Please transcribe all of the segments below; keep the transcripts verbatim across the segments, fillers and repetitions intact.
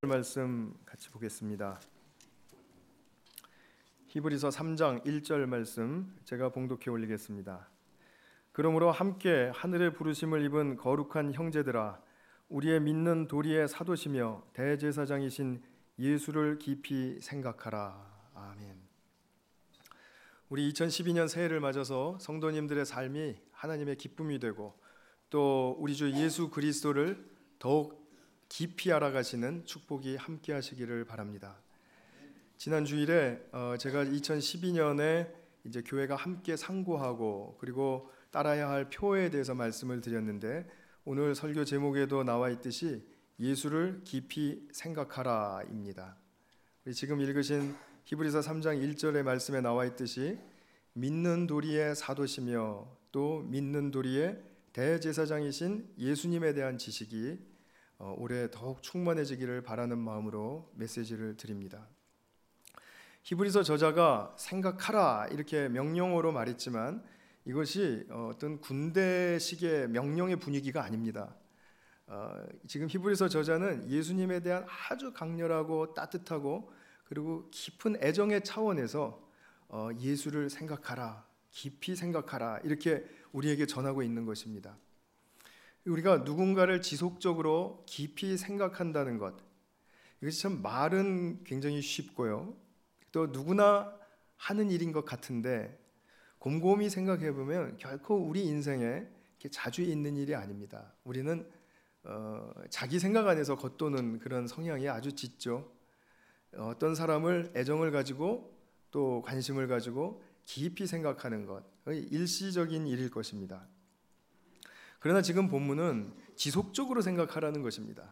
말씀 같이 보겠습니다. 히브리서 삼 장 일 절 말씀 제가 봉독해 올리겠습니다. 그러므로 함께 하늘의 부르심을 입은 거룩한 형제들아, 우리의 믿는 도리의 사도시며 대제사장이신 예수를 깊이 생각하라. 아멘. 우리 이천십이 년 새해를 맞아서 성도님들의 삶이 하나님의 기쁨이 되고 또 우리 주 예수 그리스도를 더욱 깊이 알아가시는 축복이 함께 하시기를 바랍니다. 지난 주일에 제가 이천십이 년에 이제 교회가 함께 상고하고 그리고 따라야 할 표에 대해서 말씀을 드렸는데, 오늘 설교 제목에도 나와 있듯이 예수를 깊이 생각하라입니다. 우리 지금 읽으신 히브리서 삼 장 일 절의 말씀에 나와 있듯이 믿는 도리의 사도시며 또 믿는 도리의 대제사장이신 예수님에 대한 지식이 올해 더욱 충만해지기를 바라는 마음으로 메시지를 드립니다. 히브리서 저자가 생각하라 이렇게 명령어로 말했지만 이것이 어떤 군대식의 명령의 분위기가 아닙니다. 지금 히브리서 저자는 예수님에 대한 아주 강렬하고 따뜻하고 그리고 깊은 애정의 차원에서 예수를 생각하라, 깊이 생각하라 이렇게 우리에게 전하고 있는 것입니다. 우리가 누군가를 지속적으로 깊이 생각한다는 것, 이것이 참 말은 굉장히 쉽고요, 또 누구나 하는 일인 것 같은데 곰곰이 생각해 보면 결코 우리 인생에 이렇게 자주 있는 일이 아닙니다. 우리는 어, 자기 생각 안에서 겉도는 그런 성향이 아주 짙죠. 어떤 사람을 애정을 가지고 또 관심을 가지고 깊이 생각하는 것, 일시적인 일일 것입니다. 그러나 지금 본문은 지속적으로 생각하라는 것입니다.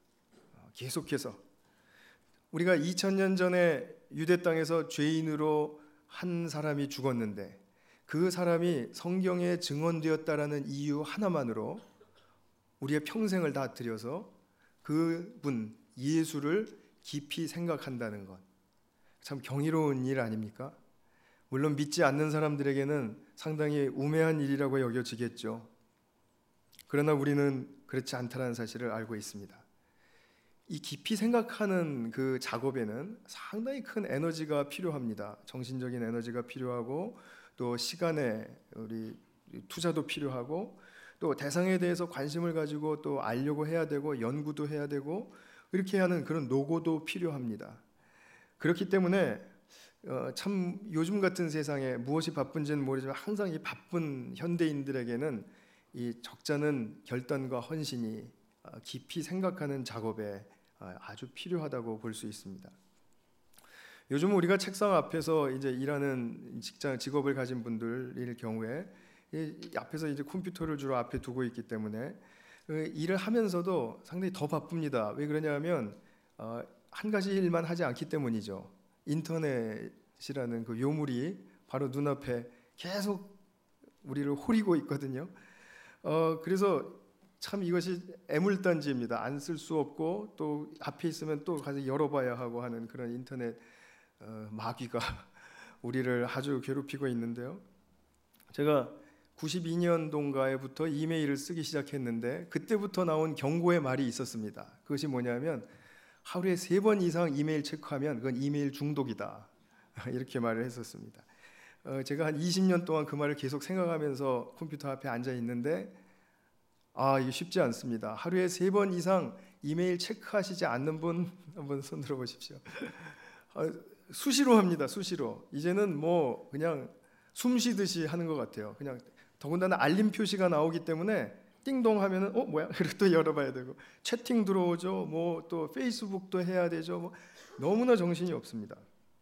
계속해서 우리가 이천 년 전에 유대 땅에서 죄인으로 한 사람이 죽었는데 그 사람이 성경에 증언되었다라는 이유 하나만으로 우리의 평생을 다 들여서 그분 예수를 깊이 생각한다는 것, 참 경이로운 일 아닙니까? 물론 믿지 않는 사람들에게는 상당히 우매한 일이라고 여겨지겠죠. 그러나 우리는 그렇지 않다는 사실을 알고 있습니다. 이 깊이 생각하는 그 작업에는 상당히 큰 에너지가 필요합니다. 정신적인 에너지가 필요하고 또 시간의 우리 투자도 필요하고 또 대상에 대해서 관심을 가지고 또 알려고 해야 되고 연구도 해야 되고 이렇게 하는 그런 노고도 필요합니다. 그렇기 때문에 참 요즘 같은 세상에 무엇이 바쁜지는 모르지만 항상 이 바쁜 현대인들에게는 이 적잖은 결단과 헌신이 깊이 생각하는 작업에 아주 필요하다고 볼 수 있습니다. 요즘 우리가 책상 앞에서 이제 일하는 직장 직업을 가진 분들일 경우에 앞에서 이제 컴퓨터를 주로 앞에 두고 있기 때문에 일을 하면서도 상당히 더 바쁩니다. 왜 그러냐면 한 가지 일만 하지 않기 때문이죠. 인터넷이라는 그 요물이 바로 눈앞에 계속 우리를 호리고 있거든요. 어, 그래서 참 이것이 애물단지입니다. 안 쓸 수 없고 또 앞에 있으면 또 가서 열어봐야 하고 하는 그런 인터넷 어, 마귀가 우리를 아주 괴롭히고 있는데요. 제가 구십이 년도인가에부터 이메일을 쓰기 시작했는데 그때부터 나온 경고의 말이 있었습니다. 그것이 뭐냐면 하루에 세 번 이상 이메일 체크하면 그건 이메일 중독이다 이렇게 말을 했었습니다. 어, 제가 한 이십 년 동안 그 말을 계속 생각하면서 컴퓨터 앞에 앉아 있는데 아, 이게 쉽지 않습니다. 하루에 세 번 이상 이메일 체크하시지 않는 분 한번 손 들어 보십시오. 어, 수시로 합니다. 수시로. 이제는 뭐 그냥 숨 쉬듯이 하는 것 같아요. 그냥 더군다나 알림 표시가 나오기 때문에 띵동 하면은 어 뭐야? 그리고 또 열어봐야 되고 채팅 들어오죠. 뭐 또 페이스북도 해야 되죠. 뭐 너무나 정신이 없습니다.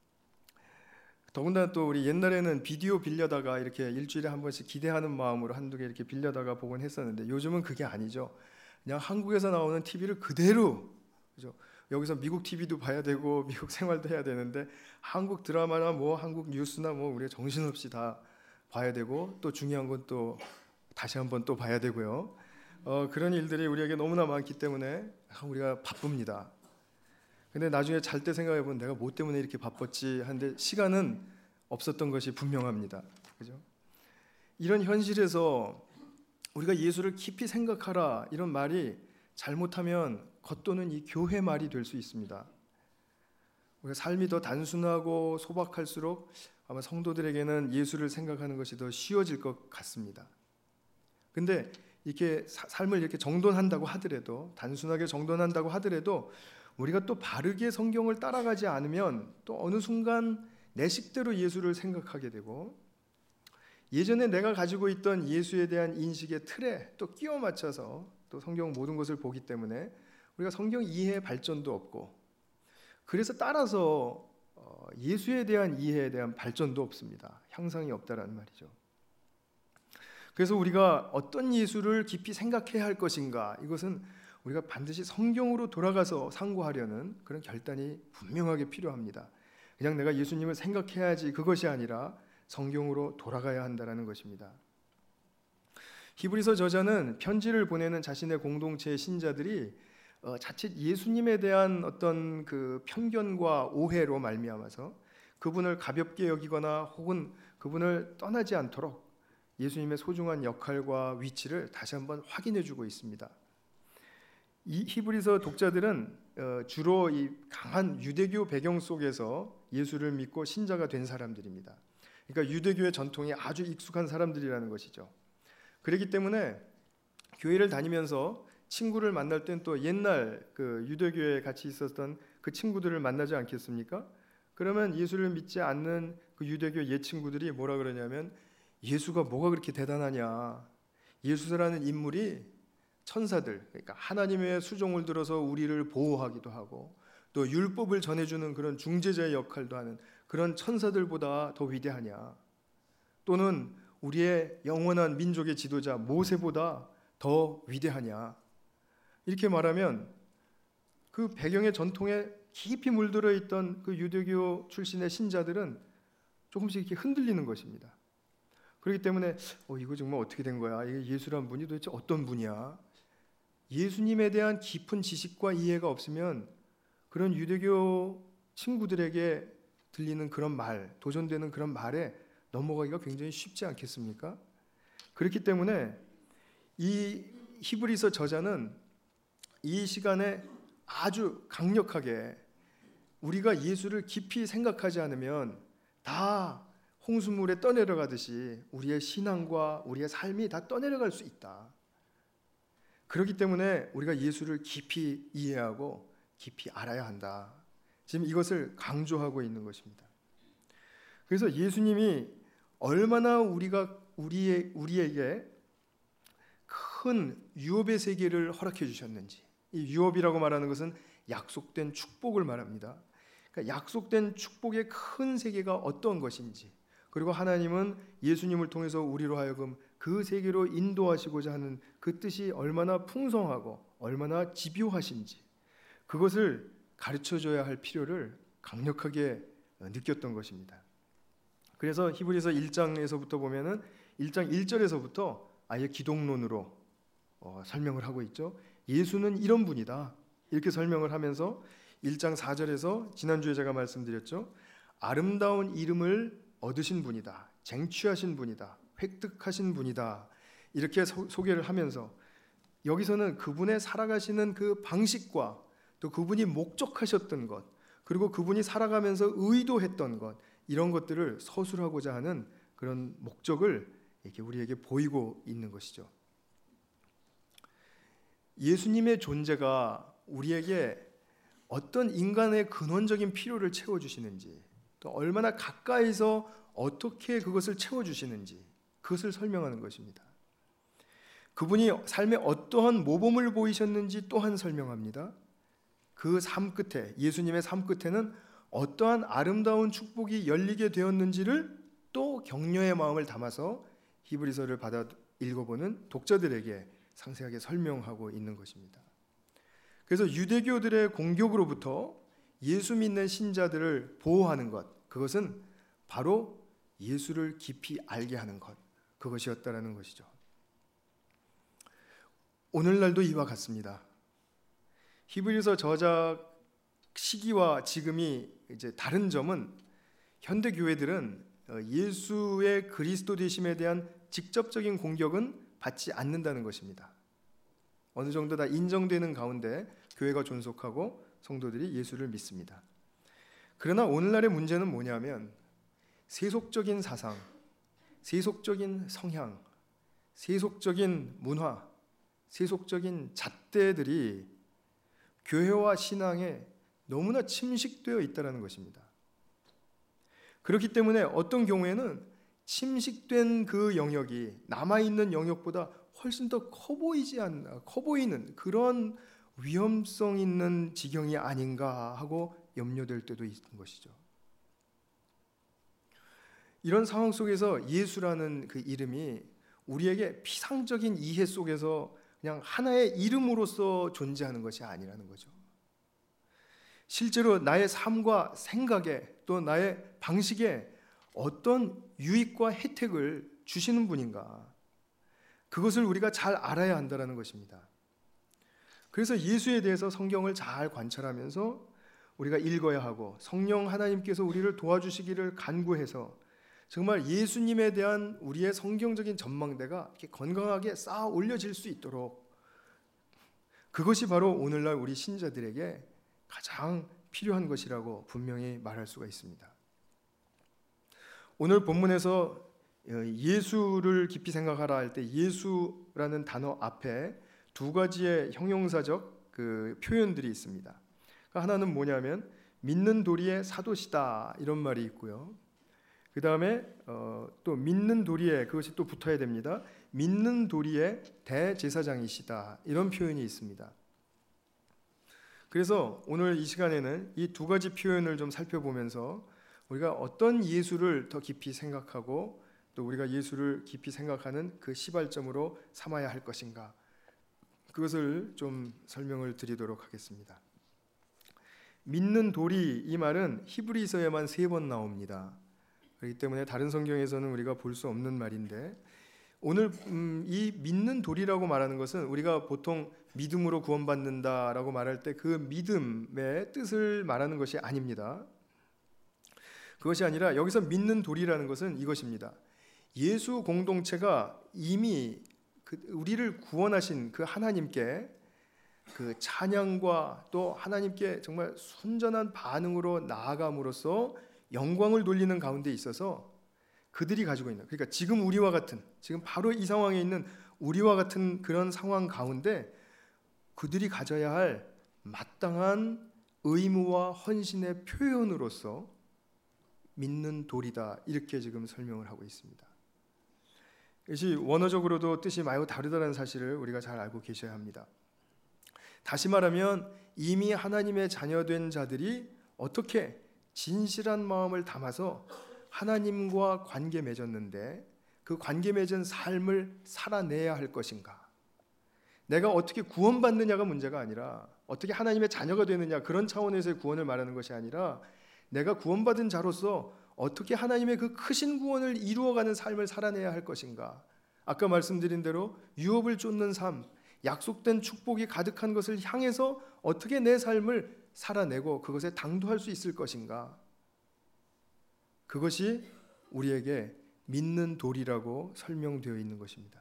더군다나 또 우리 옛날에는 비디오 빌려다가 이렇게 일주일에 한 번씩 기대하는 마음으로 한두 개 이렇게 빌려다가 보곤 했었는데 요즘은 그게 아니죠. 그냥 한국에서 나오는 티비를 그대로, 그죠? 여기서 미국 티비도 봐야 되고 미국 생활도 해야 되는데 한국 드라마나 뭐 한국 뉴스나 뭐 우리가 정신없이 다 봐야 되고 또 중요한 건 또 다시 한번 또 봐야 되고요. 어, 그런 일들이 우리에게 너무나 많기 때문에 우리가 바쁩니다. 근데 나중에 잘 때 생각해 보면 내가 뭐 때문에 이렇게 바빴지 하는데 시간은 없었던 것이 분명합니다. 그죠? 이런 현실에서 우리가 예수를 깊이 생각하라 이런 말이 잘못하면 겉도는 이 교회 말이 될 수 있습니다. 우리가 삶이 더 단순하고 소박할수록 아마 성도들에게는 예수를 생각하는 것이 더 쉬워질 것 같습니다. 근데 이렇게 사, 삶을 이렇게 정돈한다고 하더라도, 단순하게 정돈한다고 하더라도 우리가 또 바르게 성경을 따라가지 않으면 또 어느 순간 내 식대로 예수를 생각하게 되고, 예전에 내가 가지고 있던 예수에 대한 인식의 틀에 또 끼워 맞춰서 또 성경 모든 것을 보기 때문에 우리가 성경 이해의 발전도 없고, 그래서 따라서 예수에 대한 이해에 대한 발전도 없습니다. 향상이 없다라는 말이죠. 그래서 우리가 어떤 예수를 깊이 생각해야 할 것인가, 이것은 우리가 반드시 성경으로 돌아가서 상고하려는 그런 결단이 분명하게 필요합니다. 그냥 내가 예수님을 생각해야지, 그것이 아니라 성경으로 돌아가야 한다는 것입니다. 히브리서 저자는 편지를 보내는 자신의 공동체의 신자들이 어, 자칫 예수님에 대한 어떤 그 편견과 오해로 말미암아서 그분을 가볍게 여기거나 혹은 그분을 떠나지 않도록 예수님의 소중한 역할과 위치를 다시 한번 확인해주고 있습니다. 이 히브리서 독자들은 어, 주로 이 강한 유대교 배경 속에서 예수를 믿고 신자가 된 사람들입니다. 그러니까 유대교의 전통이 아주 익숙한 사람들이라는 것이죠. 그렇기 때문에 교회를 다니면서 친구를 만날 땐 또 옛날 그 유대교에 같이 있었던 그 친구들을 만나지 않겠습니까? 그러면 예수를 믿지 않는 그 유대교 옛 친구들이 뭐라 그러냐면, 예수가 뭐가 그렇게 대단하냐, 예수라는 인물이 천사들, 그러니까 하나님의 수종을 들어서 우리를 보호하기도 하고 또 율법을 전해주는 그런 중재자의 역할도 하는 그런 천사들보다 더 위대하냐, 또는 우리의 영원한 민족의 지도자 모세보다 더 위대하냐, 이렇게 말하면 그 배경의 전통에 깊이 물들어 있던 그 유대교 출신의 신자들은 조금씩 이렇게 흔들리는 것입니다. 그렇기 때문에 어, 이거 정말 어떻게 된 거야? 이게 예수란 분이 도대체 어떤 분이야? 예수님에 대한 깊은 지식과 이해가 없으면 그런 유대교 친구들에게 들리는 그런 말, 도전되는 그런 말에 넘어가기가 굉장히 쉽지 않겠습니까? 그렇기 때문에 이 히브리서 저자는 이 시간에 아주 강력하게 우리가 예수를 깊이 생각하지 않으면 다 홍수물에 떠내려가듯이 우리의 신앙과 우리의 삶이 다 떠내려갈 수 있다. 그렇기 때문에 우리가 예수를 깊이 이해하고 깊이 알아야 한다. 지금 이것을 강조하고 있는 것입니다. 그래서 예수님이 얼마나 우리가 우리의, 우리에게 큰 유업의 세계를 허락해 주셨는지, 이 유업이라고 말하는 것은 약속된 축복을 말합니다. 그러니까 약속된 축복의 큰 세계가 어떤 것인지, 그리고 하나님은 예수님을 통해서 우리로 하여금 그 세계로 인도하시고자 하는 그 뜻이 얼마나 풍성하고 얼마나 집요하신지, 그것을 가르쳐줘야 할 필요를 강력하게 느꼈던 것입니다. 그래서 히브리서 일 장에서부터 보면은 일 장 일 절에서부터 아예 기독론으로 어, 설명을 하고 있죠. 예수는 이런 분이다, 이렇게 설명을 하면서 일 장 사 절에서 지난주에 제가 말씀드렸죠. 아름다운 이름을 얻으신 분이다, 쟁취하신 분이다, 획득하신 분이다, 이렇게 소, 소개를 하면서 여기서는 그분의 살아가시는 그 방식과 또 그분이 목적하셨던 것, 그리고 그분이 살아가면서 의도했던 것, 이런 것들을 서술하고자 하는 그런 목적을 이렇게 우리에게 보이고 있는 것이죠. 예수님의 존재가 우리에게 어떤 인간의 근원적인 필요를 채워주시는지, 또 얼마나 가까이서 어떻게 그것을 채워주시는지, 그것을 설명하는 것입니다. 그분이 삶에 어떠한 모범을 보이셨는지 또한 설명합니다. 그 삶 끝에, 예수님의 삶 끝에는 어떠한 아름다운 축복이 열리게 되었는지를 또 격려의 마음을 담아서 히브리서를 받아 읽어보는 독자들에게 상세하게 설명하고 있는 것입니다. 그래서 유대교들의 공격으로부터 예수 믿는 신자들을 보호하는 것, 그것은 바로 예수를 깊이 알게 하는 것, 그것이었다라는 것이죠. 오늘날도 이와 같습니다. 히브리서 저작 시기와 지금이 이제 다른 점은, 현대 교회들은 예수의 그리스도 되심에 대한 직접적인 공격은 받지 않는다는 것입니다. 어느 정도 다 인정되는 가운데 교회가 존속하고 성도들이 예수를 믿습니다. 그러나 오늘날의 문제는 뭐냐면 세속적인 사상, 세속적인 성향, 세속적인 문화, 세속적인 잣대들이 교회와 신앙에 너무나 침식되어 있다는 것입니다. 그렇기 때문에 어떤 경우에는 침식된 그 영역이 남아있는 영역보다 훨씬 더 커 보이지 않나, 커 보이는 그런 위험성 있는 지경이 아닌가 하고 염려될 때도 있는 것이죠. 이런 상황 속에서 예수라는 그 이름이 우리에게 피상적인 이해 속에서 그냥 하나의 이름으로서 존재하는 것이 아니라는 거죠. 실제로 나의 삶과 생각에 또 나의 방식에 어떤 유익과 혜택을 주시는 분인가, 그것을 우리가 잘 알아야 한다는 것입니다. 그래서 예수에 대해서 성경을 잘 관찰하면서 우리가 읽어야 하고 성령 하나님께서 우리를 도와주시기를 간구해서 정말 예수님에 대한 우리의 성경적인 전망대가 이렇게 건강하게 쌓아 올려질 수 있도록, 그것이 바로 오늘날 우리 신자들에게 가장 필요한 것이라고 분명히 말할 수가 있습니다. 오늘 본문에서 예수를 깊이 생각하라 할 때 예수라는 단어 앞에 두 가지의 형용사적 그 표현들이 있습니다. 하나는 뭐냐면 믿는 도리의 사도시다 이런 말이 있고요. 그 다음에 어, 또 믿는 도리에, 그것이 또 붙어야 됩니다. 믿는 도리의 대제사장이시다 이런 표현이 있습니다. 그래서 오늘 이 시간에는 이 두 가지 표현을 좀 살펴보면서 우리가 어떤 예수를 더 깊이 생각하고 또 우리가 예수를 깊이 생각하는 그 시발점으로 삼아야 할 것인가, 그것을 좀 설명을 드리도록 하겠습니다. 믿는 도리, 이 말은 히브리서에만 세 번 나옵니다. 그렇기 때문에 다른 성경에서는 우리가 볼 수 없는 말인데, 오늘 음, 이 믿는 도리라고 말하는 것은 우리가 보통 믿음으로 구원받는다라고 말할 때 그 믿음의 뜻을 말하는 것이 아닙니다. 그것이 아니라 여기서 믿는 도리라는 것은 이것입니다. 예수 공동체가 이미 그 우리를 구원하신 그 하나님께 그 찬양과 또 하나님께 정말 순전한 반응으로 나아감으로써 영광을 돌리는 가운데 있어서 그들이 가지고 있는, 그러니까 지금 우리와 같은, 지금 바로 이 상황에 있는 우리와 같은 그런 상황 가운데 그들이 가져야 할 마땅한 의무와 헌신의 표현으로서 믿는 도리다, 이렇게 지금 설명을 하고 있습니다. 이것이 원어적으로도 뜻이 매우 다르다는 사실을 우리가 잘 알고 계셔야 합니다. 다시 말하면 이미 하나님의 자녀된 자들이 어떻게 진실한 마음을 담아서 하나님과 관계 맺었는데 그 관계 맺은 삶을 살아내야 할 것인가, 내가 어떻게 구원받느냐가 문제가 아니라 어떻게 하나님의 자녀가 되느냐, 그런 차원에서의 구원을 말하는 것이 아니라 내가 구원받은 자로서 어떻게 하나님의 그 크신 구원을 이루어가는 삶을 살아내야 할 것인가, 아까 말씀드린 대로 유업을 쫓는 삶, 약속된 축복이 가득한 것을 향해서 어떻게 내 삶을 살아내고 그것에 당도할 수 있을 것인가, 그것이 우리에게 믿는 도리라고 설명되어 있는 것입니다.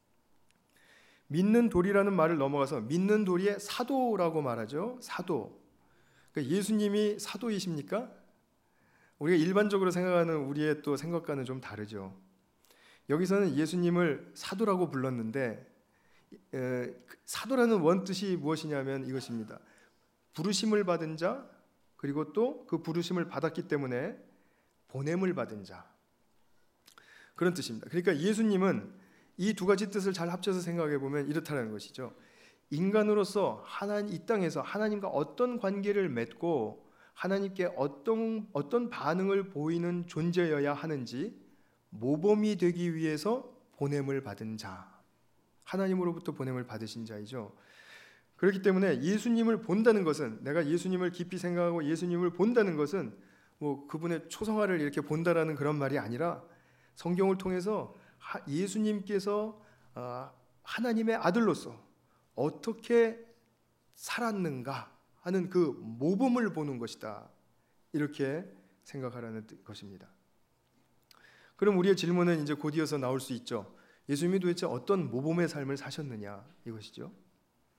믿는 도리라는 말을 넘어가서 믿는 도리의 사도라고 말하죠. 사도. 그러니까 예수님이 사도이십니까? 우리가 일반적으로 생각하는 우리의 또 생각과는 좀 다르죠. 여기서는 예수님을 사도라고 불렀는데 에, 사도라는 원뜻이 무엇이냐면 이것입니다. 부르심을 받은 자, 그리고 또 그 부르심을 받았기 때문에 보냄을 받은 자, 그런 뜻입니다. 그러니까 예수님은 이 두 가지 뜻을 잘 합쳐서 생각해 보면 이렇다는 것이죠. 인간으로서 하나님, 이 땅에서 하나님과 어떤 관계를 맺고 하나님께 어떤 어떤 반응을 보이는 존재여야 하는지 모범이 되기 위해서 보냄을 받은 자, 하나님으로부터 보냄을 받으신 자이죠. 그렇기 때문에 예수님을 본다는 것은, 내가 예수님을 깊이 생각하고 예수님을 본다는 것은 뭐 그분의 초성화를 이렇게 본다라는 그런 말이 아니라 성경을 통해서 예수님께서 하나님의 아들로서 어떻게 살았는가 하는 그 모범을 보는 것이다, 이렇게 생각하라는 것입니다. 그럼 우리의 질문은 이제 곧이어서 나올 수 있죠. 예수님이 도대체 어떤 모범의 삶을 사셨느냐, 이것이죠.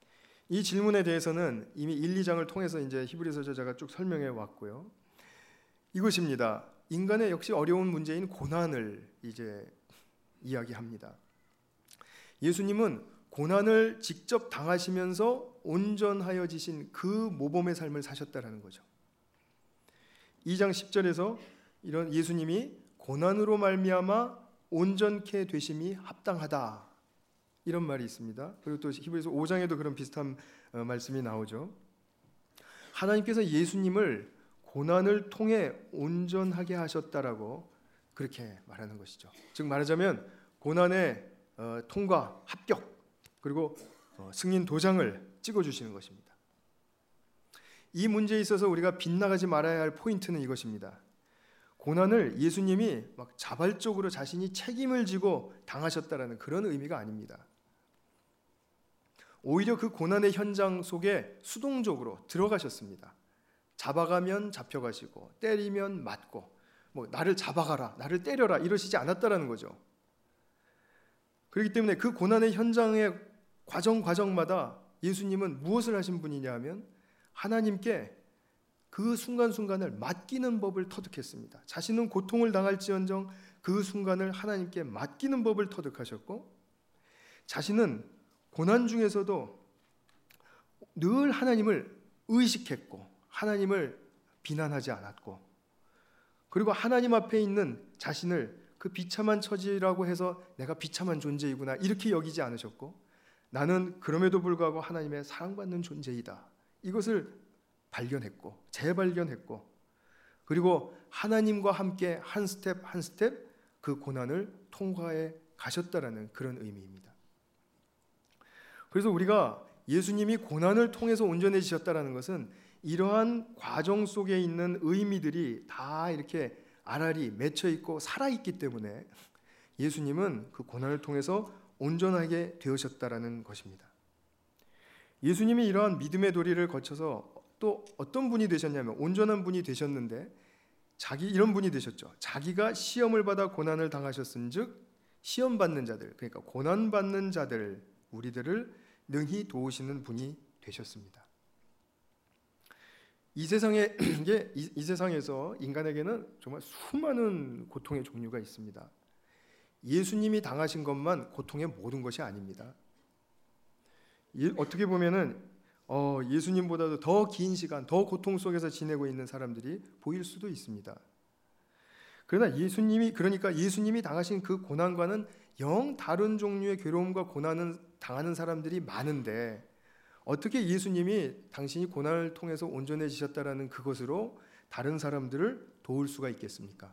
이 질문에 대해서는 이미 일, 이 장을 통해서 이제 히브리서 저자가 쭉 설명해 왔고요. 이것입니다. 인간의 역시 어려운 문제인 고난을 이제 이야기합니다. 예수님은 고난을 직접 당하시면서 온전하여지신 그 모범의 삶을 사셨다라는 거죠. 이 장 십 절에서 이런 예수님이 고난으로 말미암아 온전케 되심이 합당하다, 이런 말이 있습니다. 그리고 또 히브리서 오 장에도 그런 비슷한 말씀이 나오죠. 하나님께서 예수님을 고난을 통해 온전하게 하셨다라고 그렇게 말하는 것이죠. 즉 말하자면 고난의 어, 통과, 합격, 그리고 어, 승인 도장을 찍어주시는 것입니다. 이 문제에 있어서 우리가 빗나가지 말아야 할 포인트는 이것입니다. 고난을 예수님이 막 자발적으로 자신이 책임을 지고 당하셨다라는 그런 의미가 아닙니다. 오히려 그 고난의 현장 속에 수동적으로 들어가셨습니다. 잡아가면 잡혀가시고 때리면 맞고 뭐 나를 잡아가라, 나를 때려라 이러시지 않았다라는 거죠. 그렇기 때문에 그 고난의 현장의 과정 과정마다 예수님은 무엇을 하신 분이냐 하면 하나님께 그 순간순간을 맡기는 법을 터득했습니다. 자신은 고통을 당할지언정 그 순간을 하나님께 맡기는 법을 터득하셨고, 자신은 고난 중에서도 늘 하나님을 의식했고 하나님을 비난하지 않았고, 그리고 하나님 앞에 있는 자신을 그 비참한 처지라고 해서 내가 비참한 존재이구나 이렇게 여기지 않으셨고, 나는 그럼에도 불구하고 하나님의 사랑받는 존재이다, 이것을 발견했고 재발견했고, 그리고 하나님과 함께 한 스텝 한 스텝 그 고난을 통과해 가셨다라는 그런 의미입니다. 그래서 우리가 예수님이 고난을 통해서 온전해지셨다라는 것은 이러한 과정 속에 있는 의미들이 다 이렇게 알알이 맺혀 있고 살아 있기 때문에 예수님은 그 고난을 통해서 온전하게 되으셨다라는 것입니다. 예수님이 이러한 믿음의 도리를 거쳐서 또 어떤 분이 되셨냐면 온전한 분이 되셨는데, 자기 이런 분이 되셨죠. 자기가 시험을 받아 고난을 당하셨은즉 시험 받는 자들, 그러니까 고난 받는 자들, 우리들을 능히 도우시는 분이 되셨습니다. 이 세상에 이게 이, 이 세상에서 인간에게는 정말 수많은 고통의 종류가 있습니다. 예수님이 당하신 것만 고통의 모든 것이 아닙니다. 예, 어떻게 보면은 어, 예수님보다도 더 긴 시간, 더 고통 속에서 지내고 있는 사람들이 보일 수도 있습니다. 그러나 예수님이 그러니까 예수님이 당하신 그 고난과는 영 다른 종류의 괴로움과 고난을 당하는 사람들이 많은데, 어떻게 예수님이 당신이 고난을 통해서 온전해지셨다라는 그것으로 다른 사람들을 도울 수가 있겠습니까?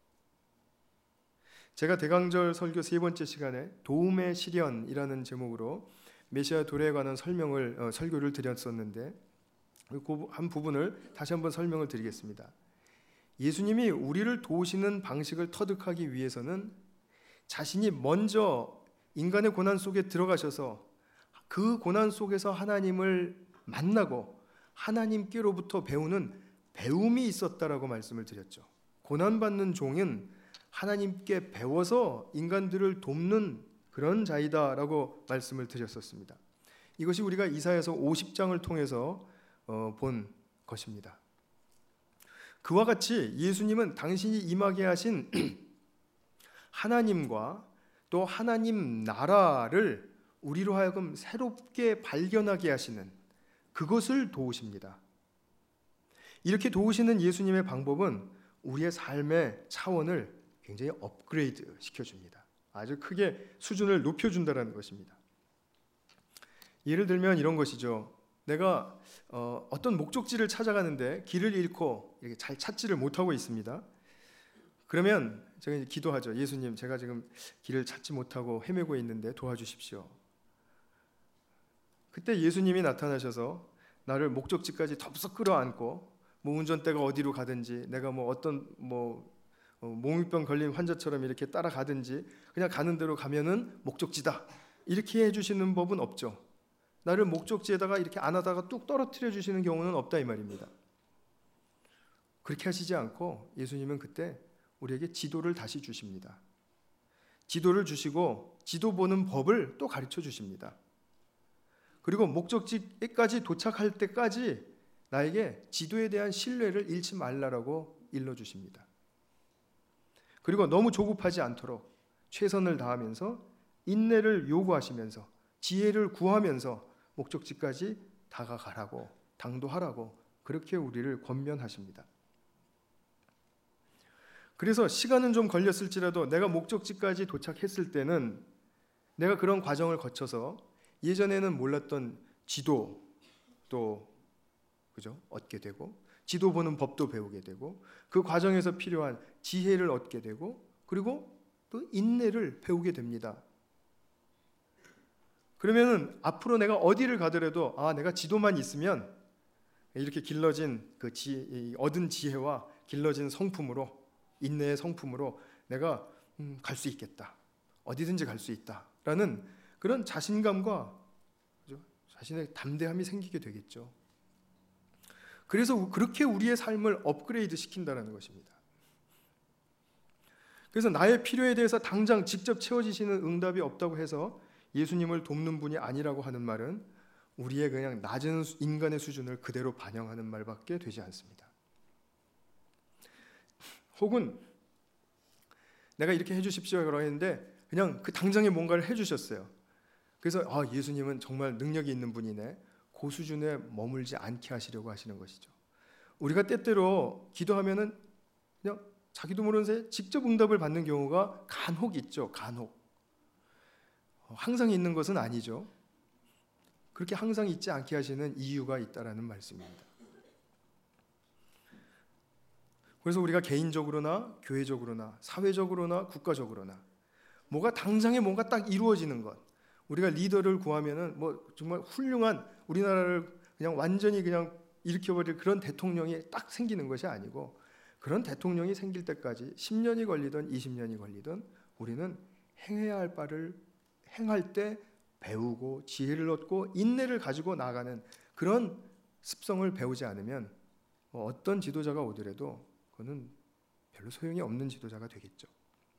제가 대강절 설교 세 번째 시간에 도움의 시련이라는 제목으로 메시아 도래에 관한 설명을 어, 설교를 드렸었는데, 그 한 부분을 다시 한번 설명을 드리겠습니다. 예수님이 우리를 도우시는 방식을 터득하기 위해서는 자신이 먼저 인간의 고난 속에 들어가셔서 그 고난 속에서 하나님을 만나고 하나님께로부터 배우는 배움이 있었다라고 말씀을 드렸죠. 고난받는 종은 하나님께 배워서 인간들을 돕는 그런 자이다라고 말씀을 드렸었습니다. 이것이 우리가 이사야서 오십 장을 통해서 어, 본 것입니다. 그와 같이 예수님은 당신이 임하게 하신 하나님과 또 하나님 나라를 우리로 하여금 새롭게 발견하게 하시는 그것을 도우십니다. 이렇게 도우시는 예수님의 방법은 우리의 삶의 차원을 굉장히 업그레이드 시켜줍니다. 아주 크게 수준을 높여준다는 것입니다. 예를 들면 이런 것이죠. 내가 어, 어떤 목적지를 찾아가는데 길을 잃고 이렇게 잘 찾지를 못하고 있습니다. 그러면 제가 이제 기도하죠. 예수님, 제가 지금 길을 찾지 못하고 헤매고 있는데 도와주십시오. 그때 예수님이 나타나셔서 나를 목적지까지 덥석 끌어안고 뭐 운전대가 어디로 가든지 내가 뭐 어떤 뭐 어, 몽유병 걸린 환자처럼 이렇게 따라가든지 그냥 가는 대로 가면은 목적지다 이렇게 해주시는 법은 없죠. 나를 목적지에다가 이렇게 안아다가 뚝 떨어뜨려 주시는 경우는 없다 이 말입니다. 그렇게 하시지 않고 예수님은 그때 우리에게 지도를 다시 주십니다. 지도를 주시고 지도 보는 법을 또 가르쳐 주십니다. 그리고 목적지까지 도착할 때까지 나에게 지도에 대한 신뢰를 잃지 말라라고 일러주십니다. 그리고 너무 조급하지 않도록 최선을 다하면서 인내를 요구하시면서 지혜를 구하면서 목적지까지 다가가라고, 당도하라고 그렇게 우리를 권면하십니다. 그래서 시간은 좀 걸렸을지라도 내가 목적지까지 도착했을 때는 내가 그런 과정을 거쳐서 예전에는 몰랐던 지도 또 그죠? 얻게 되고, 지도 보는 법도 배우게 되고, 그 과정에서 필요한 지혜를 얻게 되고, 그리고 또 인내를 배우게 됩니다. 그러면은 앞으로 내가 어디를 가더라도 아, 내가 지도만 있으면 이렇게 길러진 그 지, 얻은 지혜와 길러진 성품으로, 인내의 성품으로 내가 음, 갈 수 있겠다. 어디든지 갈 수 있다라는 그런 자신감과 그죠? 자신의 담대함이 생기게 되겠죠. 그래서 그렇게 우리의 삶을 업그레이드 시킨다는 것입니다. 그래서 나의 필요에 대해서 당장 직접 채워지시는 응답이 없다고 해서 예수님을 돕는 분이 아니라고 하는 말은 우리의 그냥 낮은 인간의 수준을 그대로 반영하는 말밖에 되지 않습니다. 혹은 내가 이렇게 해주십시오라고 했는데 그냥 그 당장에 뭔가를 해주셨어요. 그래서 아, 예수님은 정말 능력이 있는 분이네. 그 수준에 머물지 않게 하시려고 하시는 것이죠. 우리가 때때로 기도하면은 그냥 자기도 모르는 사이에 직접 응답을 받는 경우가 간혹 있죠. 간혹. 항상 있는 것은 아니죠. 그렇게 항상 있지 않게 하시는 이유가 있다라는 말씀입니다. 그래서 우리가 개인적으로나 교회적으로나 사회적으로나 국가적으로나 뭐가 당장에 뭔가 딱 이루어지는 것, 우리가 리더를 구하면은 뭐 정말 훌륭한 우리나라를 그냥 완전히 그냥 일으켜버릴 그런 대통령이 딱 생기는 것이 아니고, 그런 대통령이 생길 때까지 십 년이 걸리든 이십 년이 걸리든 우리는 행해야 할 바를 행할 때 배우고 지혜를 얻고 인내를 가지고 나가는 그런 습성을 배우지 않으면 어떤 지도자가 오더라도 그거는 별로 소용이 없는 지도자가 되겠죠.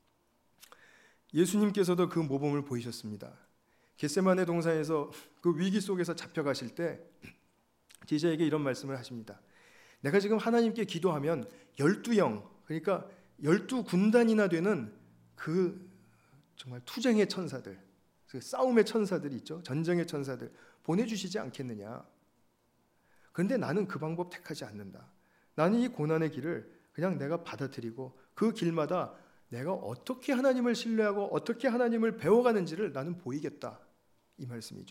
예수님께서도 그 모범을 보이셨습니다. 겟세마네 동산에서 그 위기 속에서 잡혀가실 때 제자에게 이런 말씀을 하십니다. 내가 지금 하나님께 기도하면 열두 영, 그러니까 열두 군단이나 되는 그 정말 투쟁의 천사들, 그 싸움의 천사들이 있죠. 전쟁의 천사들 보내주시지 않겠느냐. 그런데 나는 그 방법 택하지 않는다. 나는 이 고난의 길을 그냥 내가 받아들이고 그 길마다 내가 어떻게 하나님을 신뢰하고 어떻게 하나님을 배워가는지를 나는 보이겠다. 이 말씀이죠.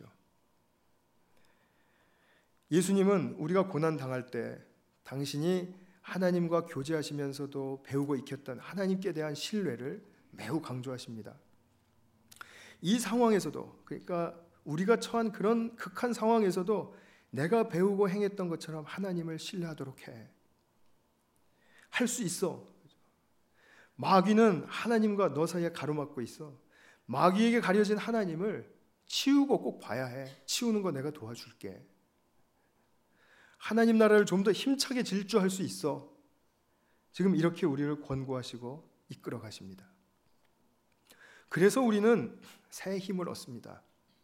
예수님은 우리가 고난 당할 때 당신이 하나님과 교제하시면서도 배우고 익혔던 하나님께 대한 신뢰를 매우 강조하십니다. 이 상황에서도, 그러니까 우리가 처한 그런 극한 상황에서도 내가 배우고 행했던 것처럼 하나님을 신뢰하도록 해. 할 수 있어. 마귀는 하나님과 너 사이에 가로막고 있어. 마귀에게 가려진 하나님을 치우고 꼭 봐야 해. 치우는 거 내가 도와줄게. 하나님 나라를 좀 더 힘차게 질주할 수 있어. 지금 이렇게 우리를 권고하시고 이끌어 가십니다. 그래서 우리는 새 힘을 얻습니다.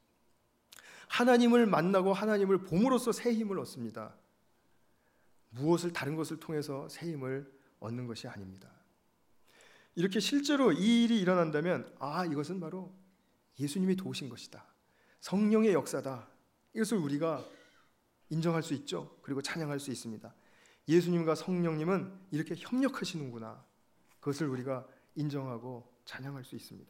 하나님을 만나고 하나님을 봄으로써 새 힘을 얻습니다. 무엇을 다른 것을 통해서 새 힘을 얻는 것이 아닙니다. 이렇게 실제로 이 일이 일어난다면 아, 이것은 바로 예수님이 도우신 것이다. 성령의 역사다. 이것을 우리가 인정할 수 있죠. 그리고 찬양할 수 있습니다. 예수님과 성령님은 이렇게 협력하시는구나. 그것을 우리가 인정하고 찬양할 수 있습니다.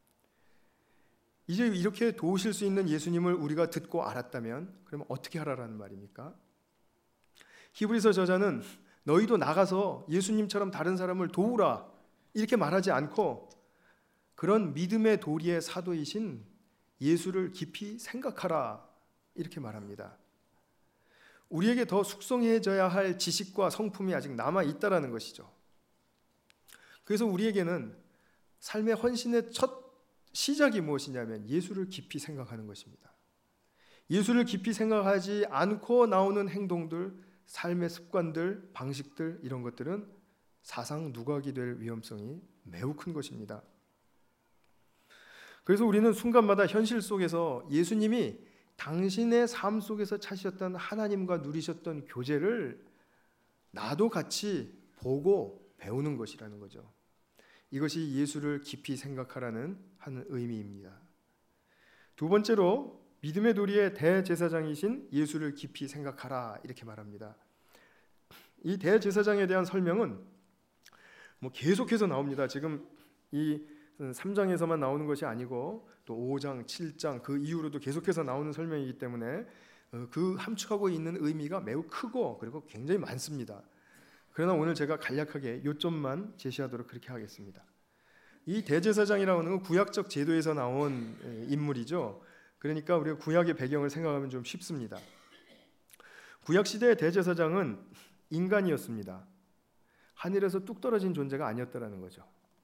이제 이렇게 도우실 수 있는 예수님을 우리가 듣고 알았다면 그러면 어떻게 하라라는 말입니까? 히브리서 저자는 너희도 나가서 예수님처럼 다른 사람을 도우라 이렇게 말하지 않고 그런 믿음의 도리의 사도이신 예수를 깊이 생각하라 이렇게 말합니다. 우리에게 더 숙성해져야 할 지식과 성품이 아직 남아 있다라는 것이죠. 그래서 우리에게는 삶의 헌신의 첫 시작이 무엇이냐면 예수를 깊이 생각하는 것입니다. 예수를 깊이 생각하지 않고 나오는 행동들, 삶의 습관들, 방식들 이런 것들은 사상 누각이 될 위험성이 매우 큰 것입니다. 그래서 우리는 순간마다 현실 속에서 예수님이 당신의 삶 속에서 찾으셨던 하나님과 누리셨던 교제를 나도 같이 보고 배우는 것이라는 거죠. 이것이 예수를 깊이 생각하라는 하는 의미입니다. 두 번째로 믿음의 도리의 대제사장이신 예수를 깊이 생각하라 이렇게 말합니다. 이 대제사장에 대한 설명은 뭐 계속해서 나옵니다. 지금 이 삼 장에서만 나오는 것이 아니고 또 오 장, 칠 장 그 이후로도 계속해서 나오는 설명이기 때문에 그 함축하고 있는 의미가 매우 크고 그리고 굉장히 많습니다. 그러나 오늘 제가 간략하게 요점만 제시하도록 그렇게 하겠습니다. 이 대제사장이라고 하는 건 구약적 제도에서 나온 인물이죠. 그러니까 우리가 구약의 배경을 생각하면 좀 쉽습니다. 구약 시대의 대제사장은 인간이었습니다. 하늘에서 뚝 떨어진 존재가 아니었다라는 거죠.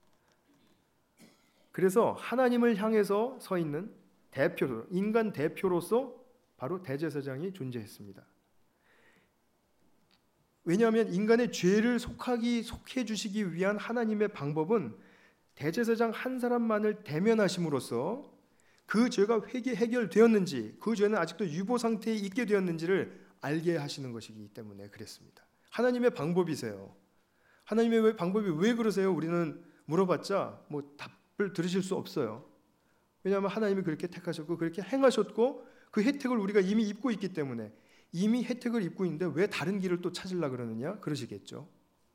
그래서 하나님을 향해서 서 있는 대표, 인간 대표로서 바로 대제사장이 존재했습니다. 왜냐하면 인간의 죄를 속하기 속해 주시기 위한 하나님의 방법은 대제사장 한 사람만을 대면하심으로써 그 죄가 회개 해결되었는지, 그 죄는 아직도 유보 상태에 있게 되었는지를 알게 하시는 것이기 때문에 그랬습니다. 하나님의 방법이세요. 하나님의 방법이 왜 그러세요? 우리는 물어봤자 뭐 답을 들으실 수 없어요. 왜냐하면 하나님이 그렇게 택하셨고 그렇게 행하셨고 그 혜택을 우리가 이미 입고 있기 때문에, 이미 혜택을 입고 있는데 왜 다른 길을 또 찾으려고 그러느냐? 그러시겠죠.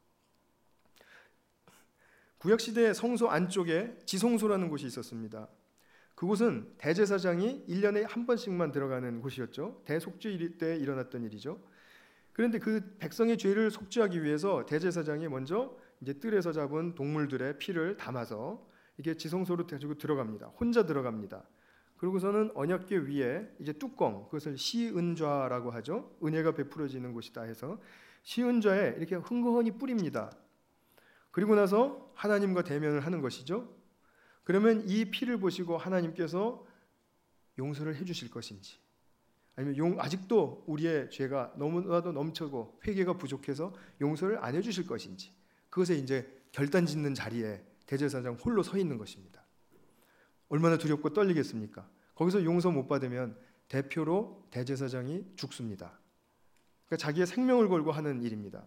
구약시대 성소 안쪽에 지성소라는 곳이 있었습니다. 그곳은 대제사장이 일 년에 한 번씩만 들어가는 곳이었죠. 대속죄 때 일어났던 일이죠. 그런데 그 백성의 죄를 속죄하기 위해서 대제사장이 먼저 이제 뜰에서 잡은 동물들의 피를 담아서 이게 지성소로 가지고 들어갑니다. 혼자 들어갑니다. 그리고서는 언약궤 위에 이제 뚜껑, 그것을 시은좌라고 하죠. 은혜가 베풀어지는 곳이다 해서 시은좌에 이렇게 흥건히 뿌립니다. 그리고 나서 하나님과 대면을 하는 것이죠. 그러면 이 피를 보시고 하나님께서 용서를 해주실 것인지, 아니면 용, 아직도 우리의 죄가 너무나도 넘쳐고 회개가 부족해서 용서를 안 해주실 것인지, 그것에 이제 결단짓는 자리에 대제사장 홀로 서 있는 것입니다. 얼마나 두렵고 떨리겠습니까? 거기서 용서 못 받으면 대표로 대제사장이 죽습니다. 그러니까 자기의 생명을 걸고 하는 일입니다.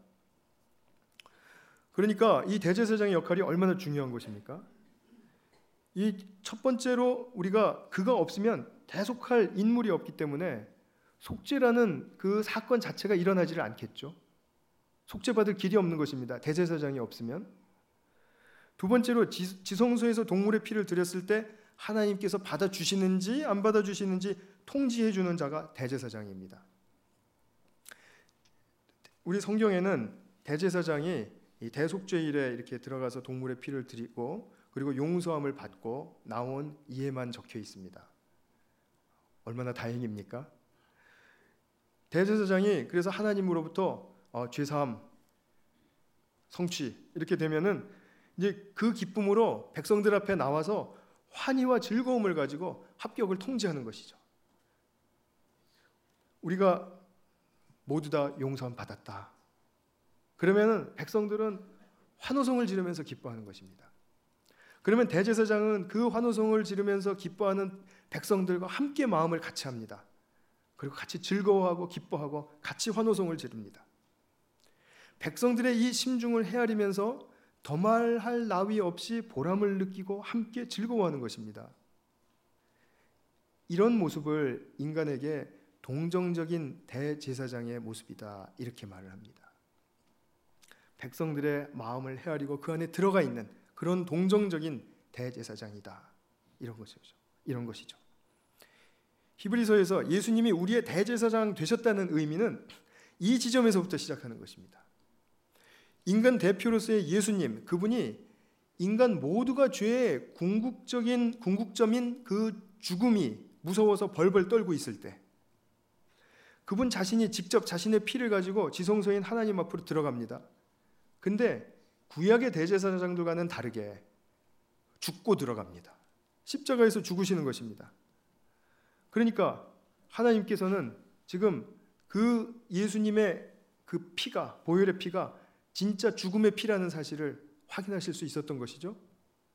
그러니까 이 대제사장의 역할이 얼마나 중요한 것입니까? 이 첫 번째로 우리가 그가 없으면 대속할 인물이 없기 때문에 속죄라는 그 사건 자체가 일어나지를 않겠죠. 속죄받을 길이 없는 것입니다. 대제사장이 없으면. 두 번째로 지, 지성소에서 동물의 피를 드렸을 때 하나님께서 받아주시는지 안 받아주시는지 통지해주는 자가 대제사장입니다. 우리 성경에는 대제사장이 이 대속죄일에 이렇게 들어가서 동물의 피를 드리고 그리고 용서함을 받고 나온 이에만 적혀 있습니다. 얼마나 다행입니까? 대제사장이 그래서 하나님으로부터 어, 죄사함, 성취 이렇게 되면은 이제 그 기쁨으로 백성들 앞에 나와서 환희와 즐거움을 가지고 합격을 통지하는 것이죠. 우리가 모두 다 용서함 받았다. 그러면은 백성들은 환호성을 지르면서 기뻐하는 것입니다. 그러면 대제사장은 그 환호성을 지르면서 기뻐하는 백성들과 함께 마음을 같이 합니다. 그리고 같이 즐거워하고 기뻐하고 같이 환호성을 지릅니다. 백성들의 이 심중을 헤아리면서 더 말할 나위 없이 보람을 느끼고 함께 즐거워하는 것입니다. 이런 모습을 인간에게 동정적인 대제사장의 모습이다 이렇게 말을 합니다. 백성들의 마음을 헤아리고 그 안에 들어가 있는 그런 동정적인 대제사장이다 이런 것이죠. 이런 것이죠. 히브리서에서 예수님이 우리의 대제사장 되셨다는 의미는 이 지점에서부터 시작하는 것입니다. 인간 대표로서의 예수님, 그분이 인간 모두가 죄의 궁극적인 궁극점인 그 죽음이 무서워서 벌벌 떨고 있을 때 그분 자신이 직접 자신의 피를 가지고 지성소인 하나님 앞으로 들어갑니다. 근데 구약의 대제사장들과는 다르게 죽고 들어갑니다. 십자가에서 죽으시는 것입니다. 그러니까 하나님께서는 지금 그 예수님의 그 피가, 보혈의 피가 진짜 죽음의 피라는 사실을 확인하실 수 있었던 것이죠.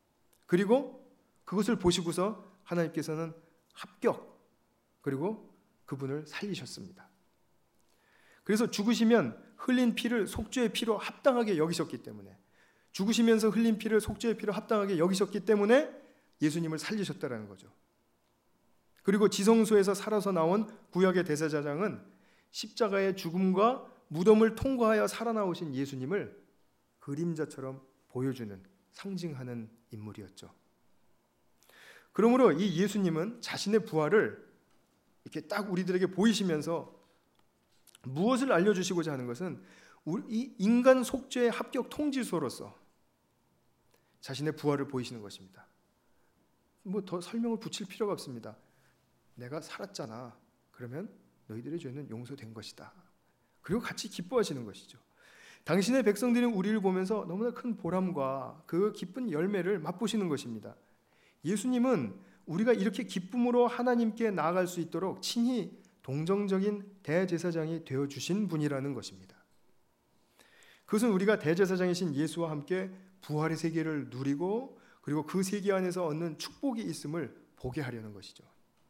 그리고 그것을 보시고서 하나님께서는 합격, 그리고 그분을 살리셨습니다. 그래서 죽으시면 흘린 피를 속죄의 피로 합당하게 여기셨기 때문에, 죽으시면서 흘린 피를 속죄의 피로 합당하게 여기셨기 때문에 예수님을 살리셨다라는 거죠. 그리고 지성소에서 살아서 나온 구약의 대제사장은 십자가의 죽음과 무덤을 통과하여 살아나오신 예수님을 그림자처럼 보여주는, 상징하는 인물이었죠. 그러므로 이 예수님은 자신의 부활을 이렇게 딱 우리들에게 보이시면서 무엇을 알려주시고자 하는 것은 이 인간 속죄의 합격 통지서로서 자신의 부활을 보이시는 것입니다. 뭐 더 설명을 붙일 필요가 없습니다. 내가 살았잖아. 그러면 너희들의 죄는 용서된 것이다. 그리고 같이 기뻐하시는 것이죠. 당신의 백성들은 우리를 보면서 너무나 큰 보람과 그 기쁜 열매를 맛보시는 것입니다. 예수님은 우리가 이렇게 기쁨으로 하나님께 나아갈 수 있도록 친히 동정적인 대제사장이 되어주신 분이라는 것입니다. 그것은 우리가 대제사장이신 예수와 함께 부활의 세계를 누리고 그리고 그 세계 안에서 얻는 축복이 있음을 보게 하려는 것이죠.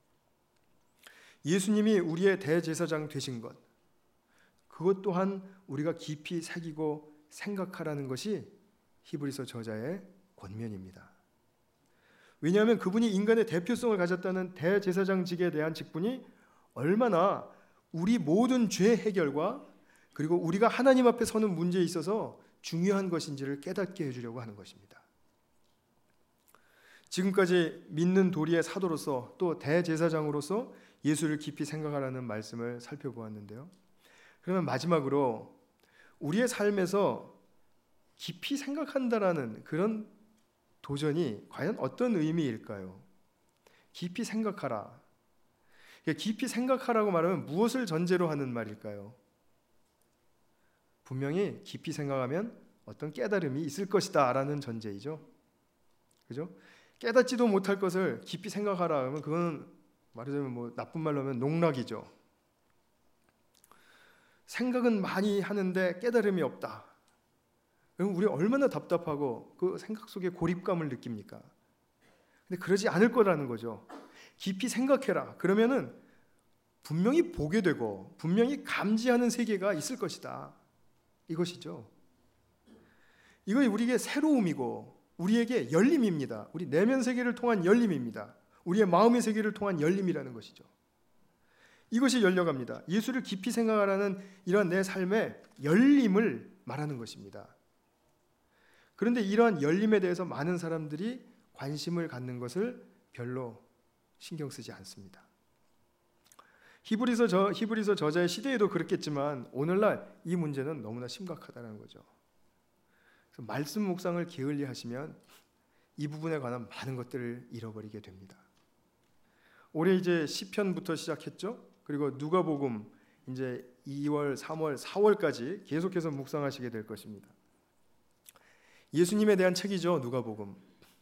예수님이 우리의 대제사장 되신 것, 그것 또한 우리가 깊이 새기고 생각하라는 것이 히브리서 저자의 권면입니다. 왜냐하면 그분이 인간의 대표성을 가졌다는 대제사장직에 대한 직분이 얼마나 우리 모든 죄 해결과 그리고 우리가 하나님 앞에 서는 문제에 있어서 중요한 것인지를 깨닫게 해주려고 하는 것입니다. 지금까지 믿는 도리의 사도로서 또 대제사장으로서 예수를 깊이 생각하라는 말씀을 살펴보았는데요. 그러면 마지막으로 우리의 삶에서 깊이 생각한다라는 그런 도전이 과연 어떤 의미일까요? 깊이 생각하라. 깊이 생각하라고 말하면 무엇을 전제로 하는 말일까요? 분명히 깊이 생각하면 어떤 깨달음이 있을 것이다 라는 전제이죠. 그죠? 깨닫지도 못할 것을 깊이 생각하라 하면 그건 말하자면 뭐 나쁜 말로 하면 농락이죠. 생각은 많이 하는데 깨달음이 없다. 그럼 우리 얼마나 답답하고 그 생각 속에 고립감을 느낍니까? 근데 그러지 않을 거라는 거죠. 깊이 생각해라. 그러면은 분명히 보게 되고 분명히 감지하는 세계가 있을 것이다. 이것이죠. 이건 우리에게 새로움이고 우리에게 열림입니다. 우리 내면 세계를 통한 열림입니다. 우리의 마음의 세계를 통한 열림이라는 것이죠. 이것이 열려갑니다. 예수를 깊이 생각하라는 이러한 내 삶의 열림을 말하는 것입니다. 그런데 이러한 열림에 대해서 많은 사람들이 관심을 갖는 것을 별로 신경 쓰지 않습니다. 히브리서, 저, 히브리서 저자의 시대에도 그렇겠지만 오늘날 이 문제는 너무나 심각하다는 거죠. 그래서 말씀 묵상을 게을리 하시면 이 부분에 관한 많은 것들을 잃어버리게 됩니다. 올해 이제 시편부터 시작했죠. 그리고 누가복음 이제 이월, 삼월, 사월까지 계속해서 묵상하시게 될 것입니다. 예수님에 대한 책이죠. 누가복음.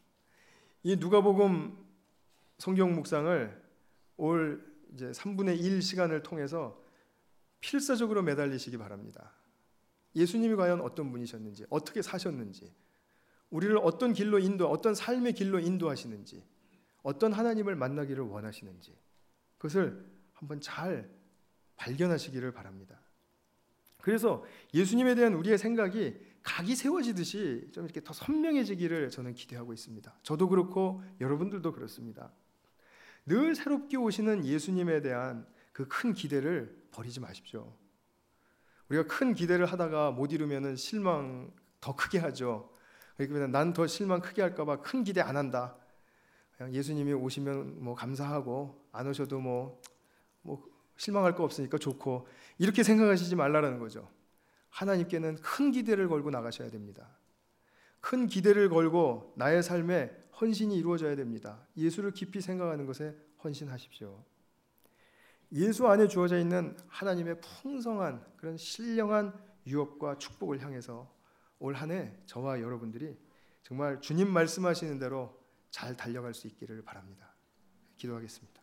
이 누가복음 성경 묵상을 올 이제 삼분의 일 시간을 통해서 필사적으로 매달리시기 바랍니다. 예수님이 과연 어떤 분이셨는지, 어떻게 사셨는지, 우리를 어떤 길로 인도, 어떤 삶의 길로 인도하시는지, 어떤 하나님을 만나기를 원하시는지 그것을 한번 잘 발견하시기를 바랍니다. 그래서 예수님에 대한 우리의 생각이 각이 세워지듯이 좀 이렇게 더 선명해지기를 저는 기대하고 있습니다. 저도 그렇고 여러분들도 그렇습니다. 늘 새롭게 오시는 예수님에 대한 그 큰 기대를 버리지 마십시오. 우리가 큰 기대를 하다가 못 이루면 실망 더 크게 하죠. 그러니까 난 더 실망 크게 할까 봐 큰 기대 안 한다. 그냥 예수님이 오시면 뭐 감사하고 안 오셔도 뭐, 뭐 실망할 거 없으니까 좋고 이렇게 생각하시지 말라는 거죠. 하나님께는 큰 기대를 걸고 나가셔야 됩니다. 큰 기대를 걸고 나의 삶에 헌신이 이루어져야 됩니다. 예수를 깊이 생각하는 것에 헌신하십시오. 예수 안에 주어져 있는 하나님의 풍성한 그런 신령한 유업과 축복을 향해서 올 한 해 저와 여러분들이 정말 주님 말씀하시는 대로 잘 달려갈 수 있기를 바랍니다. 기도하겠습니다.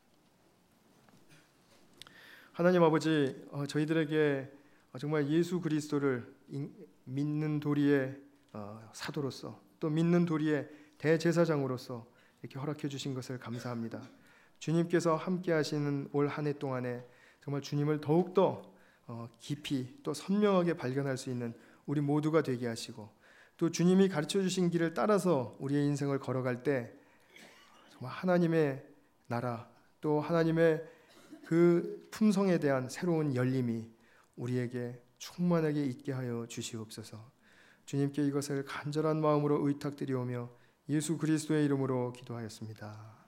하나님 아버지, 저희들에게 정말 예수 그리스도를 믿는 도리의 사도로서 또 믿는 도리의 대제사장으로서 이렇게 허락해 주신 것을 감사합니다. 주님께서 함께 하시는 올 한 해 동안에 정말 주님을 더욱더 깊이 또 선명하게 발견할 수 있는 우리 모두가 되게 하시고, 또 주님이 가르쳐 주신 길을 따라서 우리의 인생을 걸어갈 때 정말 하나님의 나라 또 하나님의 그 품성에 대한 새로운 열림이 우리에게 충만하게 있게 하여 주시옵소서. 주님께 이것을 간절한 마음으로 의탁드리오며 예수 그리스도의 이름으로 기도하였습니다.